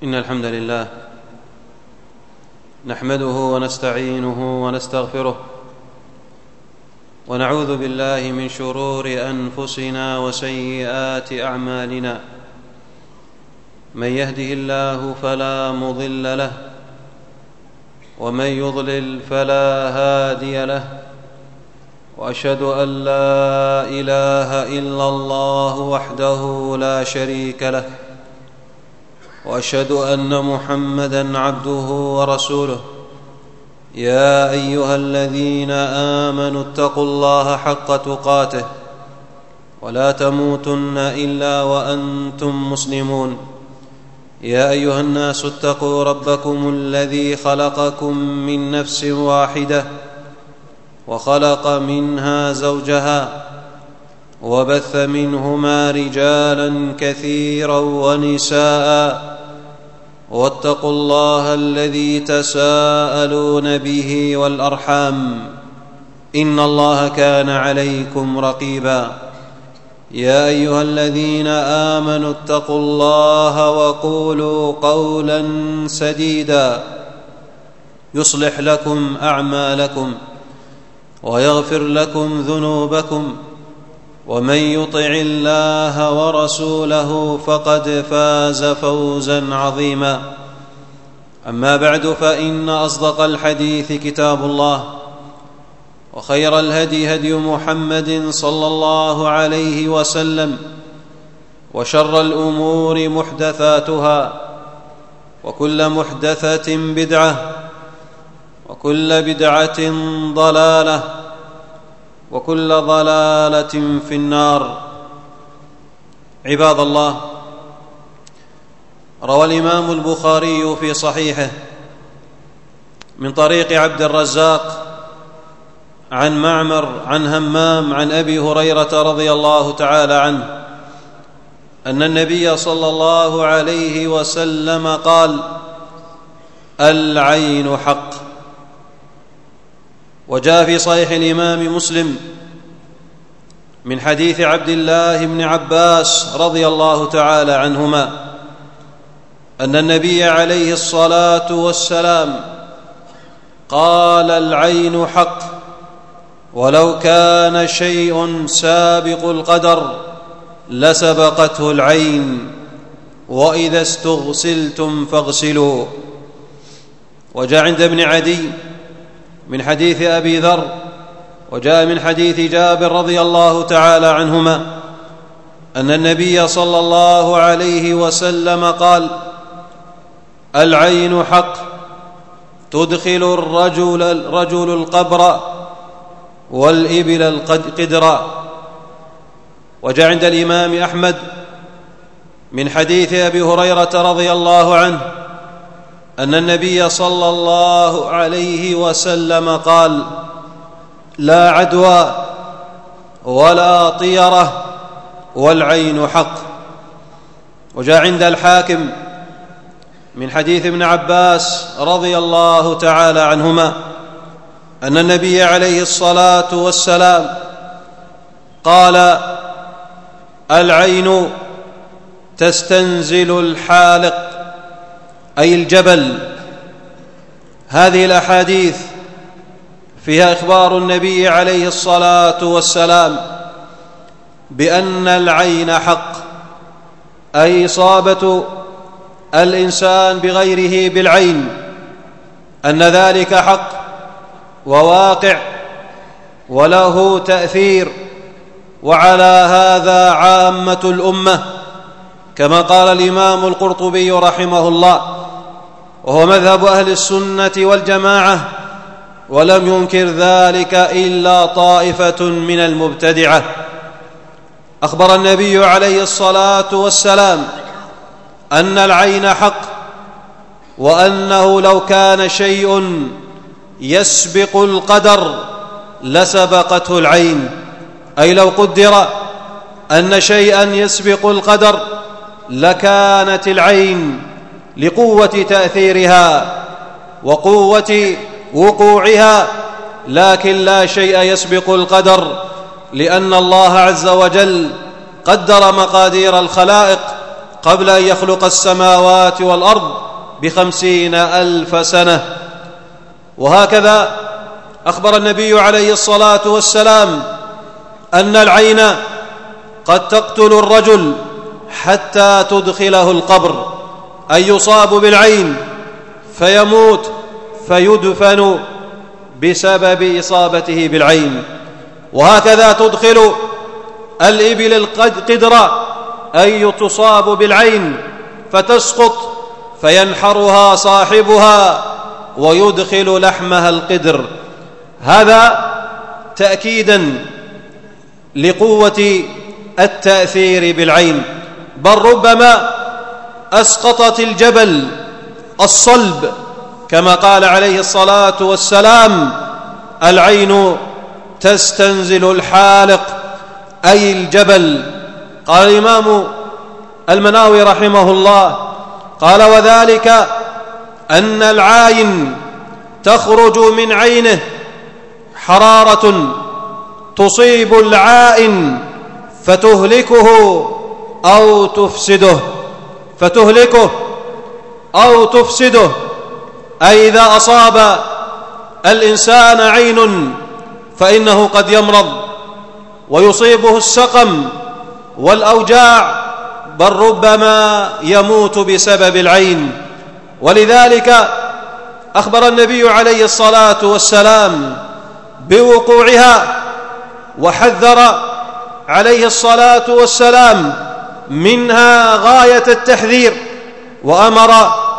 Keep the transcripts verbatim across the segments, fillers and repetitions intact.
إن الحمد لله نحمده ونستعينه ونستغفره ونعوذ بالله من شرور أنفسنا وسيئات أعمالنا. من يهده الله فلا مضل له ومن يضلل فلا هادي له، وأشهد أن لا إله إلا الله وحده لا شريك له، وأشهد أن محمدًا عبده ورسوله. يا أيها الذين آمنوا اتقوا الله حق تقاته ولا تموتن إلا وأنتم مسلمون. يا أيها الناس اتقوا ربكم الذي خلقكم من نفس واحدة وخلق منها زوجها وبث منهما رجالا كثيرا ونساء، واتقوا الله الذي تساءلون به والأرحام، إن الله كان عليكم رقيبا. يا أيها الذين آمنوا اتقوا الله وقولوا قولا سديدا يصلح لكم أعمالكم ويغفر لكم ذنوبكم، ومن يطع الله ورسوله فقد فاز فوزا عظيما. أما بعد، فإن أصدق الحديث كتاب الله، وخير الهدي هدي محمد صلى الله عليه وسلم، وشر الأمور محدثاتها، وكل محدثة بدعة، وكل بدعة ضلالة، وكل ضلالة في النار. عباد الله، روى الإمام البخاري في صحيحه من طريق عبد الرزاق عن معمر عن همام عن أبي هريرة رضي الله تعالى عنه أن النبي صلى الله عليه وسلم قال: العين حق. وجاء في صحيح الإمام مسلم من حديث عبد الله بن عباس رضي الله تعالى عنهما أن النبي عليه الصلاة والسلام قال: العين حق، ولو كان شيء سابق القدر لسبقته العين، وإذا استغسلتم فاغسلوا. وجاء عند ابن عدي من حديث أبي ذر، وجاء من حديث جابر رضي الله تعالى عنهما أن النبي صلى الله عليه وسلم قال: العين حق، تدخل الرجل, الرجل القبر والإبل القدر. وجاء عند الإمام أحمد من حديث أبي هريرة رضي الله عنه أن النبي صلى الله عليه وسلم قال: لا عدوى ولا طيرة والعين حق. وجاء عند الحاكم من حديث ابن عباس رضي الله تعالى عنهما أن النبي عليه الصلاة والسلام قال: العين تستنزل الحالق، أي الجبل. هذه الأحاديث فيها إخبار النبي عليه الصلاة والسلام بأن العين حق، أي إصابة الإنسان بغيره بالعين، أن ذلك حق وواقع وله تأثير. وعلى هذا عامة الأمة، كما قال الإمام القرطبي رحمه الله، وهو مذهب أهل السنة والجماعة، ولم ينكر ذلك إلا طائفة من المبتدعة. أخبر النبي عليه الصلاة والسلام أن العين حق، وأنه لو كان شيء يسبق القدر لسبقته العين، أي لو قدر أن شيئا يسبق القدر لكانت العين لقوة تأثيرها وقوة وقوعها، لكن لا شيء يسبق القدر، لأن الله عز وجل قدر مقادير الخلائق قبل أن يخلق السماوات والأرض بخمسين ألف سنة. وهكذا أخبر النبي عليه الصلاة والسلام أن العين قد تقتل الرجل حتى تدخله القبر، أي يصاب بالعين فيموت فيدفن بسبب إصابته بالعين. وهكذا تدخل الإبل القدر، أي تصاب بالعين فتسقط فينحرها صاحبها ويدخل لحمها القدر. هذا تأكيدا لقوة التأثير بالعين، بل ربما أسقطت الجبل الصلب، كما قال عليه الصلاة والسلام: العين تستنزل الحالق، أي الجبل. قال الإمام المناوي رحمه الله قال: وذلك أن العاين تخرج من عينه حرارة تصيب العائن فتهلكه أو تفسده فتهلكه أو تفسده أي إذا أصاب الإنسان عين فإنه قد يمرض ويصيبه السقم والأوجاع، بل ربما يموت بسبب العين. ولذلك أخبر النبي عليه الصلاة والسلام بوقوعها، وحذر عليه الصلاة والسلام منها غاية التحذير، وأمر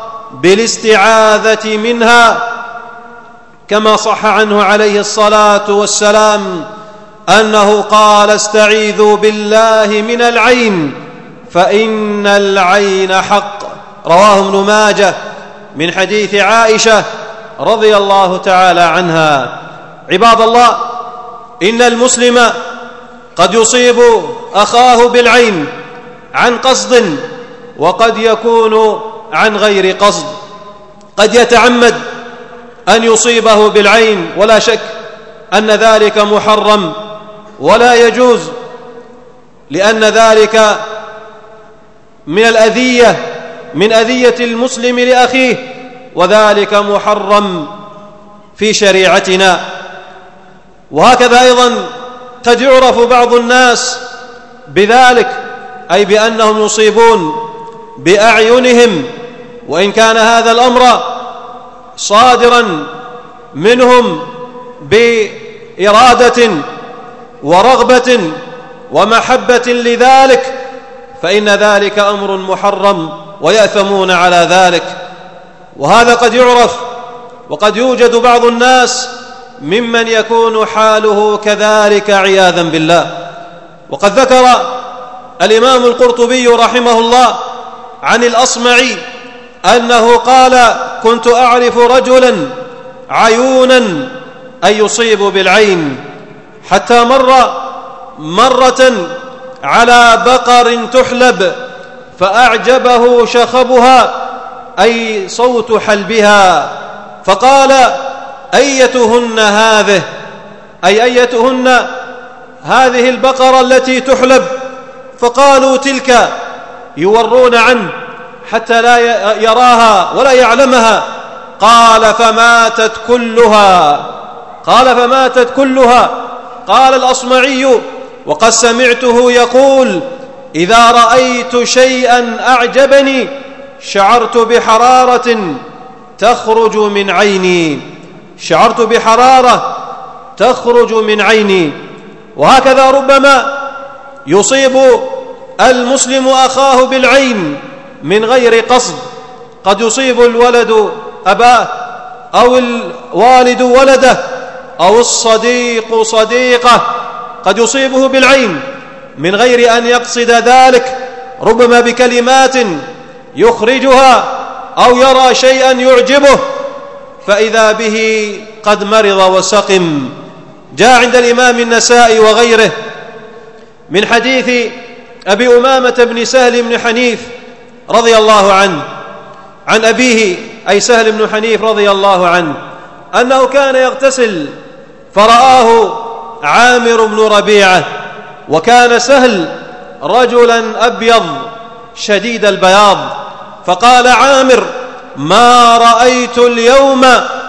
بالاستعاذة منها، كما صح عنه عليه الصلاة والسلام أنه قال: استعيذوا بالله من العين فإن العين حق. رواه ابن ماجه من حديث عائشة رضي الله تعالى عنها. عباد الله، إن المسلم قد يصيب أخاه بالعين عن قصد، وقد يكون عن غير قصد. قد يتعمد أن يصيبه بالعين، ولا شك أن ذلك محرم ولا يجوز، لأن ذلك من الأذية من أذية المسلم لأخيه، وذلك محرم في شريعتنا. وهكذا أيضا قد يعرف بعض الناس بذلك، أي بأنهم يصيبون بأعينهم، وإن كان هذا الأمر صادرا منهم بإرادة ورغبة ومحبة لذلك، فإن ذلك أمر محرم ويأثمون على ذلك. وهذا قد يعرف، وقد يوجد بعض الناس ممن يكون حاله كذلك عياذا بالله. وقد ذكر الإمام القرطبي رحمه الله عن الأصمعي أنه قال: كنت أعرف رجلا عيونا أي يصيب بالعين، حتى مر مرة على بقر تحلب فأعجبه شخبها أي صوت حلبها، فقال: أيتهن هذه أي أيتهن هذه البقرة التي تحلب؟ فقالوا: تلك، يورون عنه حتى لا يراها ولا يعلمها. قال: فماتت كلها قال فماتت كلها قال الأصمعي: وقد سمعته يقول: إذا رأيت شيئا أعجبني شعرت بحرارة تخرج من عيني شعرت بحرارة تخرج من عيني. وهكذا ربما يصيب المسلم أخاه بالعين من غير قصد، قد يصيب الولد أباه، أو الوالد ولده، أو الصديق صديقه، قد يصيبه بالعين من غير أن يقصد ذلك، ربما بكلمات يخرجها أو يرى شيئا يعجبه فإذا به قد مرض وسقم. جاء عند الإمام النسائي وغيره من حديث أبي أمامة بن سهل بن حنيف رضي الله عنه عن أبيه أي سهل بن حنيف رضي الله عنه أنه كان يغتسل فرآه عامر بن ربيعة، وكان سهل رجلا أبيض شديد البياض، فقال عامر: ما رأيت اليوم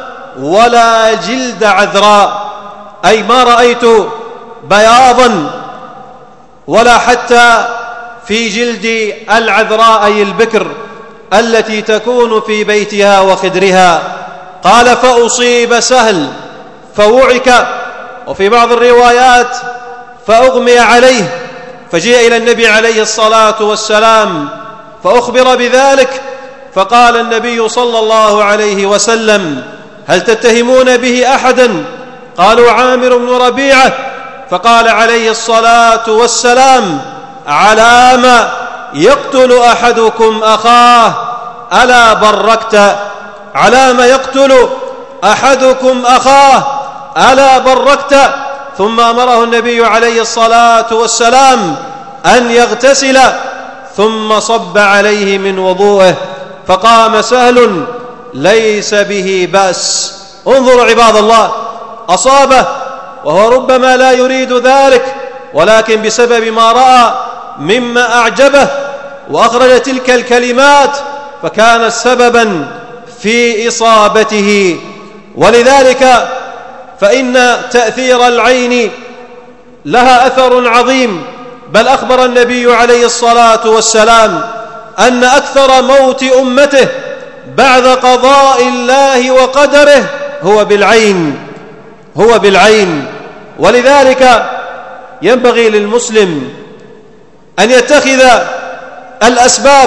ولا جلد عذراء، أي ما رأيت بياضا ولا حتى في جلد العذراء أي البكر التي تكون في بيتها وخدرها. قال: فأصيب سهل فوعك، وفي بعض الروايات فأغمي عليه، فجيء إلى النبي عليه الصلاة والسلام فأخبر بذلك، فقال النبي صلى الله عليه وسلم: هل تتهمون به أحدا؟ قالوا: عامر بن ربيعة. فقال عليه الصلاة والسلام: علام يقتل أحدكم أخاه ألا بركت، علام يقتل أحدكم أخاه ألا بركت. ثم أمره النبي عليه الصلاة والسلام أن يغتسل، ثم صب عليه من وضوءه، فقام سهل ليس به بأس. انظروا عباد الله، أصابه وهو ربما لا يريد ذلك، ولكن بسبب ما رأى مما أعجبه وأخرج تلك الكلمات فكانت سببا في إصابته. ولذلك فإن تأثير العين لها أثر عظيم، بل أخبر النبي عليه الصلاة والسلام أن أكثر موت أمته بعد قضاء الله وقدره هو بالعين، هو بالعين. ولذلك ينبغي للمسلم أن يتخذ الأسباب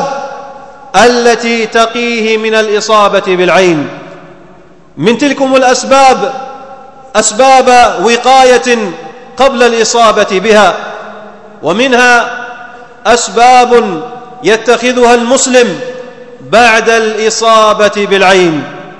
التي تقيه من الإصابة بالعين. من تلكم الأسباب أسباب وقاية قبل الإصابة بها، ومنها أسباب يتخذها المسلم بعد الإصابة بالعين.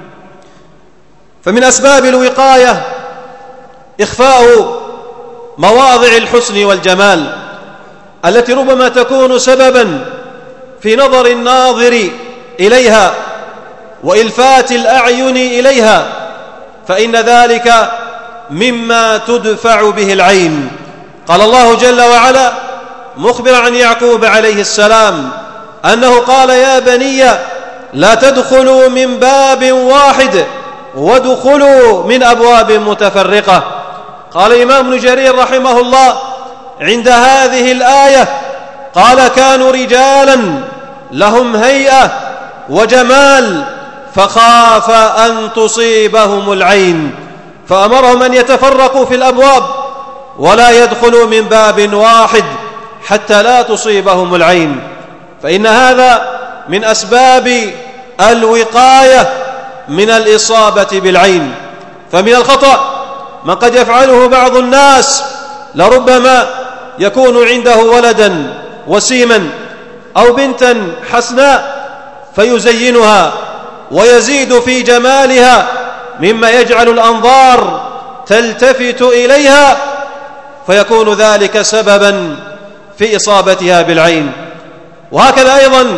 فمن أسباب الوقاية إخفاء مواضع الحسن والجمال التي ربما تكون سببا في نظر الناظر إليها وإلفات الأعين إليها، فإن ذلك مما تدفع به العين. قال الله جل وعلا مخبرا عن يعقوب عليه السلام أنه قال: يا بني لا تدخلوا من باب واحد وادخلوا من أبواب متفرقة. قال الإمام ابن جرير رحمه الله عند هذه الآية قال: كانوا رجالا لهم هيئة وجمال فخاف أن تصيبهم العين، فأمرهم أن يتفرقوا في الأبواب ولا يدخلوا من باب واحد حتى لا تصيبهم العين، فإن هذا من أسباب الوقاية من الإصابة بالعين. فمن الخطأ ما قد يفعله بعض الناس، لربما يكون عنده ولدا وسيما أو بنتا حسناء فيزينها ويزيد في جمالها مما يجعل الأنظار تلتفت إليها، فيكون ذلك سببا في إصابتها بالعين. وهكذا أيضا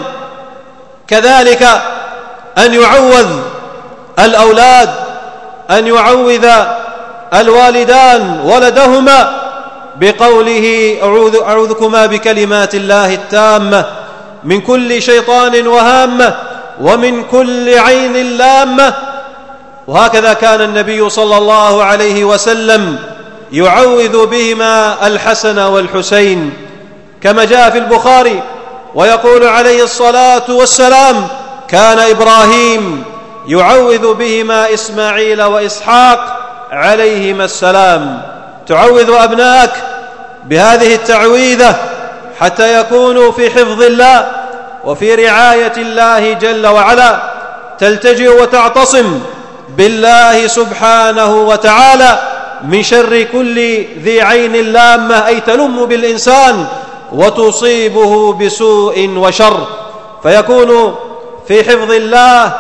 كذلك أن يعوذ الأولاد، أن يعوذ الوالدان ولدهما بقوله: أعوذ أعوذكما بكلمات الله التامة من كل شيطان وهامة ومن كل عين لامة. وهكذا كان النبي صلى الله عليه وسلم يعوذ بهما الحسن والحسين، كما جاء في البخاري ويقول عليه الصلاة والسلام: كان إبراهيم يعوذ بهما إسماعيل وإسحاق عليهما السلام. تعوذ أبنائك بهذه التعويذة حتى يكونوا في حفظ الله وفي رعاية الله جل وعلا، تلتجئ وتعتصم بالله سبحانه وتعالى من شر كل ذي عين لامة، أي تلم بالإنسان وتصيبه بسوء وشر، فيكون في حفظ الله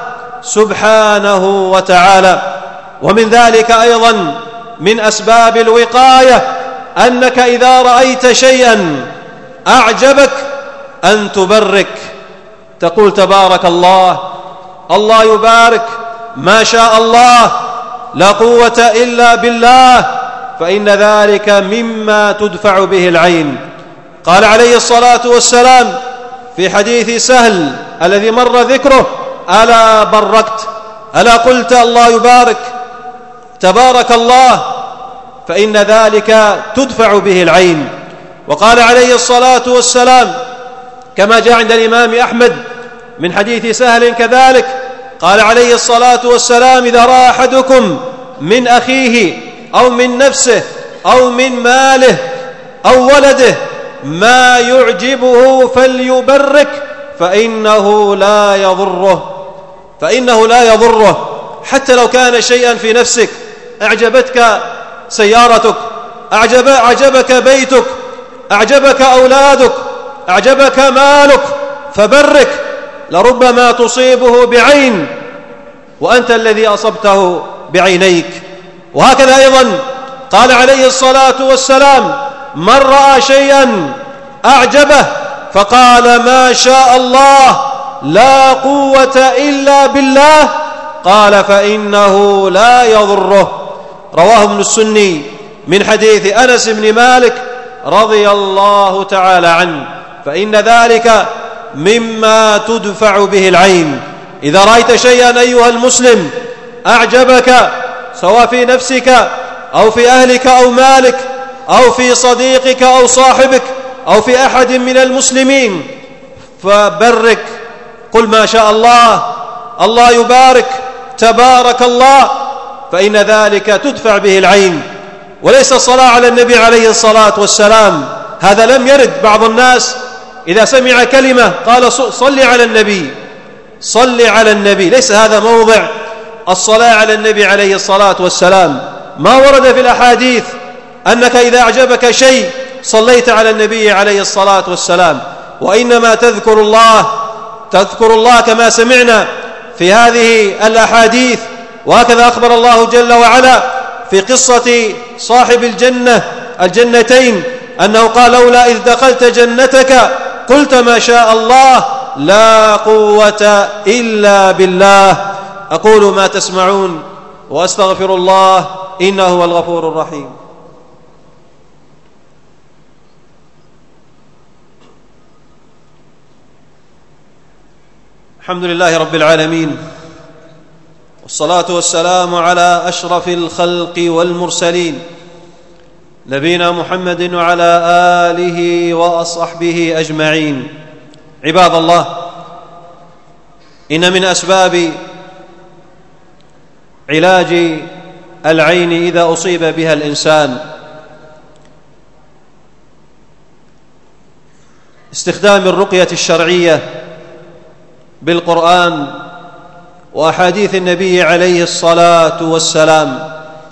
سبحانه وتعالى. ومن ذلك أيضا من أسباب الوقاية أنك إذا رأيت شيئا أعجبك أن تبرك، تقول: تبارك الله، الله يبارك، ما شاء الله، لا قوة إلا بالله، فإن ذلك مما تدفع به العين. قال عليه الصلاة والسلام في حديث سهل الذي مر ذكره: ألا بركت، ألا قلت الله يبارك، تبارك الله، فإن ذلك تدفع به العين. وقال عليه الصلاة والسلام كما جاء عند الإمام أحمد من حديث سهل كذلك، قال عليه الصلاة والسلام: إذا رأى أحدكم من أخيه أو من نفسه أو من ماله أو ولده ما يعجبه فليبرك فإنه لا يضره فإنه لا يضره حتى لو كان شيئا في نفسك. أعجبتك سيارتك، أعجب أعجبك بيتك، أعجبك أولادك، أعجبك مالك، فبرك، لربما تصيبه بعين وأنت الذي أصبته بعينيك. وهكذا أيضا قال عليه الصلاة والسلام: من رأى شيئا أعجبه فقال ما شاء الله لا قوة إلا بالله قال فإنه لا يضره. رواه ابن السني من حديث أنس بن مالك رضي الله تعالى عنه. فإن ذلك مما تدفع به العين. إذا رأيت شيئا أيها المسلم أعجبك، سواء في نفسك أو في أهلك أو مالك أو في صديقك أو صاحبك أو في أحد من المسلمين، فبرك، قل ما شاء الله، الله يبارك، تبارك الله، فإن ذلك تدفع به العين. وليس الصلاة على النبي عليه الصلاة والسلام، هذا لم يرد. بعض الناس إذا سمع كلمة قال صل على النبي، صل على النبي، ليس هذا موضع الصلاة على النبي عليه الصلاة والسلام. ما ورد في الأحاديث أنك إذا أعجبك شيء صليت على النبي عليه الصلاة والسلام، وإنما تذكر الله تذكر الله كما سمعنا في هذه الأحاديث. وهكذا أخبر الله جل وعلا في قصة صاحب الجنة الجنتين أنه قال: لولا إذ دخلت جنتك قلت ما شاء الله لا قوة إلا بالله. أقول ما تسمعون وأستغفر الله إنه هو الغفور الرحيم. الحمد لله رب العالمين، والصلاة والسلام على أشرف الخلق والمرسلين، نبينا محمد وعلى آله وصحبه أجمعين. عباد الله، إن من أسباب علاج العين إذا أصيب بها الإنسان استخدام الرقية الشرعية بالقرآن وأحاديث النبي عليه الصلاة والسلام.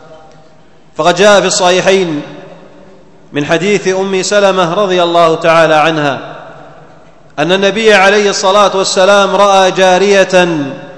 فقد جاء في الصحيحين من حديث أم سلمة رضي الله تعالى عنها أن النبي عليه الصلاة والسلام رأى جارية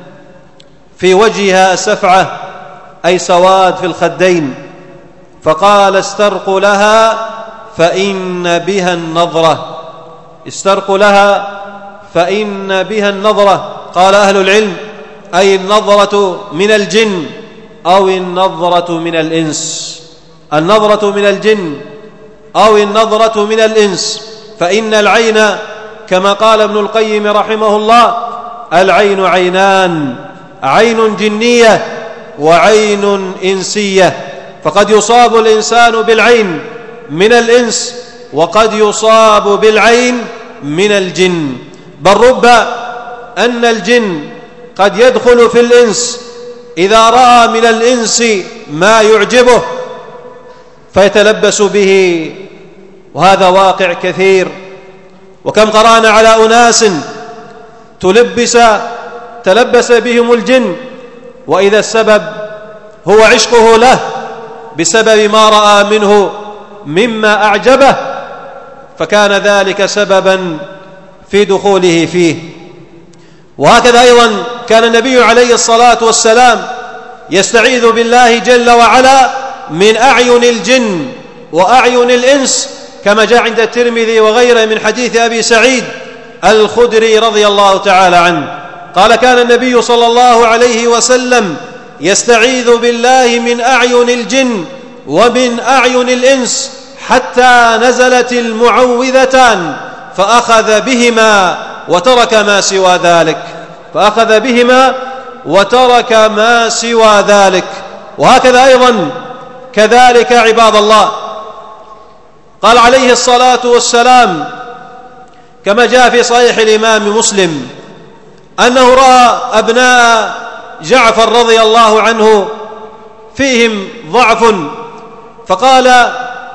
في وجهها سفعة، أي سواد في الخدين، فقال: استرقوا لها فإن بها النظرة، استرقوا لها فإن بها النظرة. قال أهل العلم: أي النظرة من الجن أو النظرة من الإنس، النظرة من الجن أو النظرة من الإنس. فإن العين كما قال ابن القيم رحمه الله: العين عينان، عين جنية وعين إنسية. فقد يصاب الإنسان بالعين من الإنس وقد يصاب بالعين من الجن، بل رب أن الجن قد يدخل في الإنس إذا رأى من الإنس ما يعجبه فيتلبس به، وهذا واقع كثير. وكم قرأنا على أناس تلبس تلبس بهم الجن وإذا السبب هو عشقه له بسبب ما رأى منه مما أعجبه، فكان ذلك سببا في دخوله فيه. وهكذا أيضا كان النبي عليه الصلاة والسلام يستعيذ بالله جل وعلا من أعين الجن وأعين الإنس، كما جاء عند الترمذي وغيره من حديث أبي سعيد الخدري رضي الله تعالى عنه قال: كان النبي صلى الله عليه وسلم يستعيذ بالله من أعين الجن ومن أعين الإنس حتى نزلت المعوذتان فأخذ بهما وترك ما سوى ذلك، فأخذ بهما وترك ما سوى ذلك. وهكذا أيضا كذلك عباد الله، قال عليه الصلاة والسلام كما جاء في صحيح الإمام مسلم أنه رأى أبناء جعفر رضي الله عنه فيهم ضعف، فقال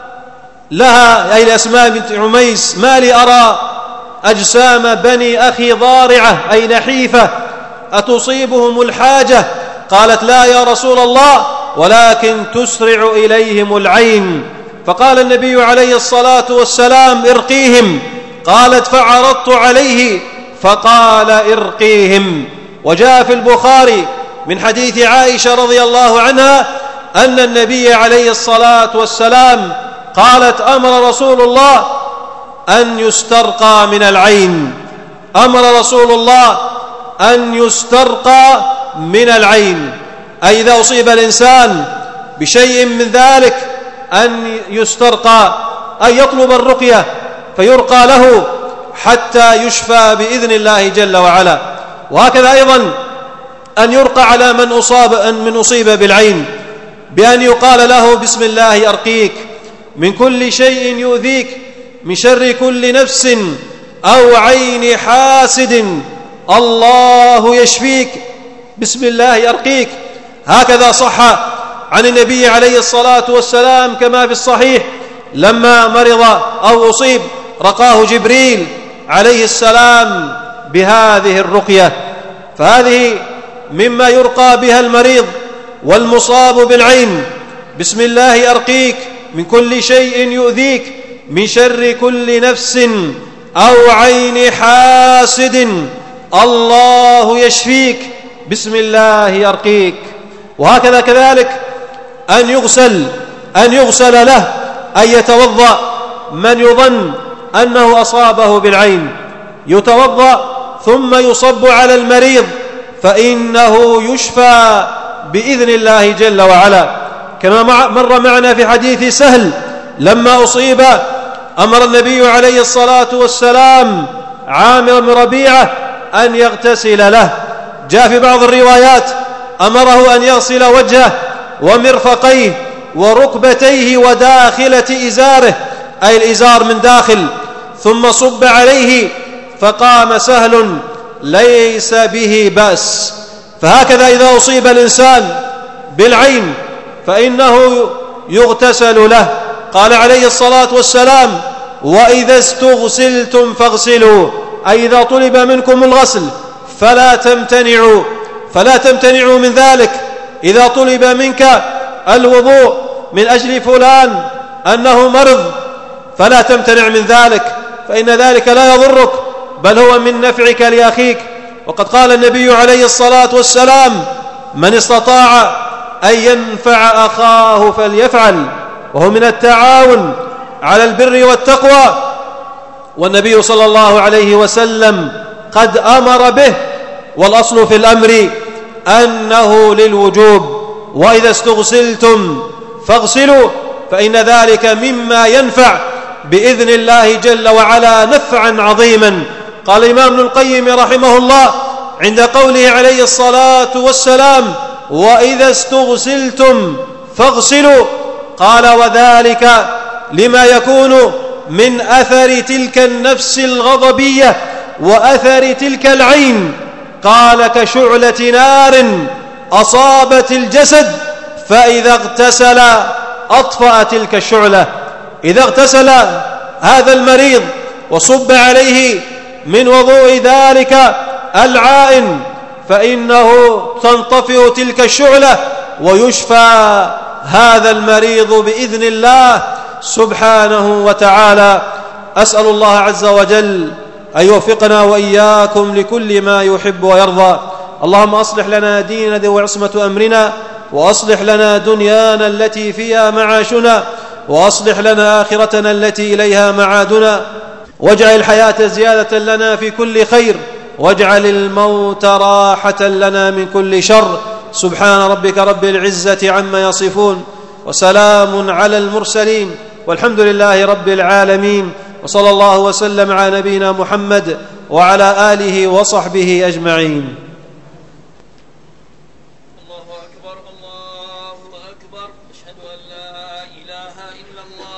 لها أي لأسماء بنت عميس: ما لي أرى أجسام بني أخي ضارعة أي نحيفة أتصيبهم الحاجة؟ قالت: لا يا رسول الله، ولكن تسرع إليهم العين. فقال النبي عليه الصلاة والسلام: ارقيهم. قالت: فعرضت عليه فقال: ارقيهم. وجاء في البخاري من حديث عائشة رضي الله عنها أن النبي عليه الصلاة والسلام قالت: أمر رسول الله أن يسترقى من العين، أمر رسول الله أن يسترقى من العين، أي إذا أصيب الإنسان بشيء من ذلك أن يسترقى، أي يطلب الرقية فيرقى له حتى يشفى بإذن الله جل وعلا. وهكذا أيضا أن يرقى على من أصاب أن من أصيب بالعين بأن يقال له: بسم الله أرقيك من كل شيء يؤذيك، من شر كل نفس أو عين حاسد، الله يشفيك، بسم الله أرقيك. هكذا صح عن النبي عليه الصلاة والسلام كما في الصحيح لما مرض أو أصيب رقاه جبريل عليه السلام بهذه الرقية. فهذه مما يرقى بها المريض والمصاب بالعين: بسم الله أرقيك من كل شيء يؤذيك، من شر كل نفس أو عين حاسد، الله يشفيك، بسم الله أرقيك. وهكذا كذلك أن يغسل أن يغسل له، أن يتوضأ من يظن أنه أصابه بالعين، يتوضأ ثم يصب على المريض فإنه يشفى بإذن الله جل وعلا، كما مر معنا في حديث سهل لما أصيب أمر النبي عليه الصلاة والسلام عامر بن ربيعة أن يغتسل له. جاء في بعض الروايات أمره أن يغسل وجهه ومرفقيه وركبتيه وداخلة إزاره، أي الإزار من داخل، ثم صب عليه، فقام سهل ليس به بأس. فهكذا إذا أصيب الإنسان بالعين فإنه يغتسل له. قال عليه الصلاة والسلام: وإذا استغسلتم فاغسلوا، أي إذا طلب منكم الغسل فلا تمتنعوا فلا تمتنعوا من ذلك. إذا طلب منك الوضوء من أجل فلان أنه مرض فلا تمتنع من ذلك، فإن ذلك لا يضرك بل هو من نفعك لأخيك. وقد قال النبي عليه الصلاة والسلام: من استطاع أن ينفع أخاه فليفعل، وهو من التعاون على البر والتقوى. والنبي صلى الله عليه وسلم قد أمر به، والأصل في الأمر أنه للوجوب. وإذا استغسلتم فاغسلوا، فإن ذلك مما ينفع بإذن الله جل وعلا نفعا عظيما. قال الإمام ابن القيم رحمه الله عند قوله عليه الصلاة والسلام: وإذا استغسلتم فاغسلوا، قال: وذلك لما يكون من أثر تلك النفس الغضبية وأثر تلك العين. قال: كشعلة نار أصابت الجسد، فإذا اغتسل أطفأ تلك الشعلة. إذا اغتسل هذا المريض وصب عليه من وضوء ذلك العائن فإنه تنطفئ تلك الشعلة ويشفى هذا المريض بإذن الله سبحانه وتعالى. أسأل الله عز وجل أن يوفقنا وإياكم لكل ما يحب ويرضى. اللهم أصلح لنا ديننا وعصمة أمرنا، وأصلح لنا دنيانا التي فيها معاشنا، وأصلح لنا آخرتنا التي إليها معادنا، واجعل الحياة زيادة لنا في كل خير، واجعل الموت راحة لنا من كل شر. سبحان ربك رب العزة عما يصفون، وسلام على المرسلين، والحمد لله رب العالمين، وصلى الله وسلم على نبينا محمد وعلى آله وصحبه أجمعين. الله أكبر الله أكبر. أشهد أن لا إله إلا الله